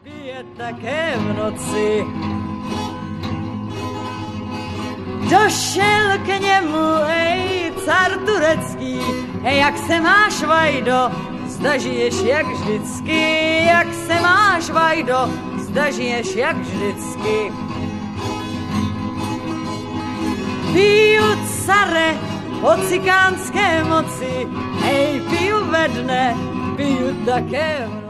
Pije také v noci. Došel k němu, car turecký, jak se máš, Vajdo, zda žiješ jak vždycky, jak se máš, Vajdo, zda žiješ jak vždycky. Piju, care, o cikánské moci, piju ve dne, piju také v noci.